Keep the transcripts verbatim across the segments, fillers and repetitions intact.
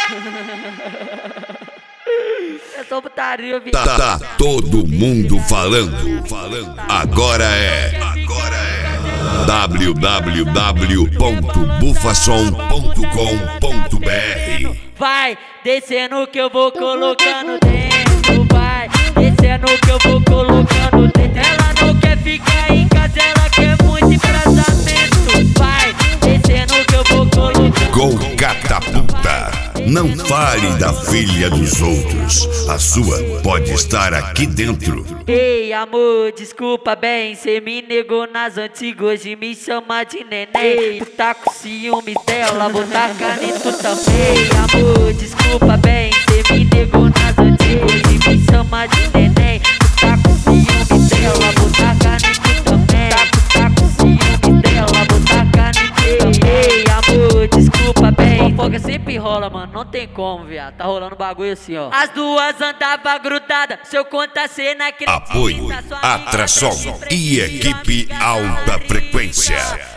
É só putaria, viu? Tá, tá todo mundo falando, falando. Agora é, agora é w w w ponto bufasom ponto com ponto b r. Vai descendo que eu vou colocando dentro, vai descendo que eu vou colocando dentro. Ela não quer ficar em casa, ela quer muito embrasamento. Vai descendo que eu vou colocando. Gol catapulta. Não fale da filha dos outros. A sua pode estar aqui dentro. Ei, amor, desculpa bem, cê me negou nas antigas de me chamar de neném. Tu tá com ciúmes dela, vou tacar em tu também. Amor, desculpa bem, cê me negou nas antigas de me chamar de neném. Tu tá com ciúmes dela, vou tacar em tu também. Tá, tá com ciúmes dela, vou tacar em tu também. Ei, amor, desculpa bem. Fofoca sempre rola, mano, não tem como, viado. Tá rolando bagulho assim, ó. As duas andava grudadas, se eu contar cena que Apoio, atração e equipe alta frequência.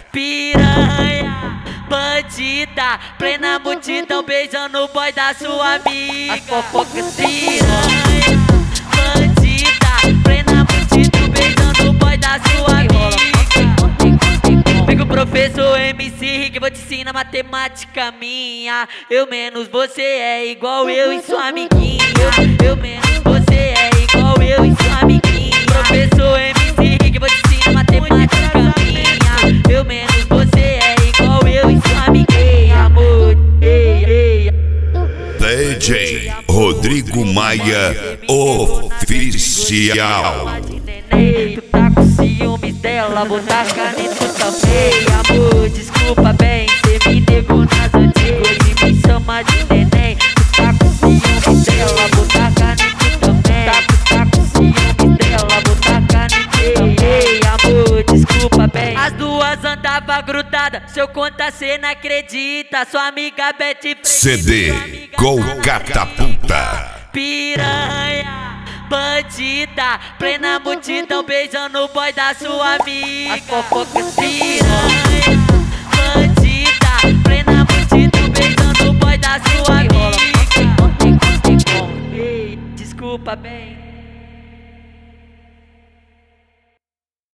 Piranha, bandida, plena multidão beijando o boy da sua amiga. As fofocas piranha, bandida, plena multidão beijando o boy da sua amiga. Pega o professor M C Rick, vou te ensinar matemática minha. Eu menos você é igual eu e sua amiguinha. Eu, eu menos você é igual eu e sua amiguinha. Professor M C Rick, vou te ensinar matemática minha. Eu menos você é igual eu e sua amiguinha. Amor, ei, ei. D J Rodrigo Maia Oficial. Tu tá com ciúmes dela, vou tacar em tu também. Amor, desculpa bem, cê me negou nas antigas e me chama de neném. Tu tá com ciúmes dela, vou tacar em tu também. Tá, tá com ciúmes dela, vou tacar em tu também. Ei, amor, desculpa bem. As duas andava grudadas, se eu contar cê não acredita. Sua amiga Betty C D Gol Catapulta. Piranha, bandida, plena multidão beijando o boy da sua amiga. As fofocas piranha, bandida, plena multidão beijando o boy da sua amiga. Ei, desculpa bem.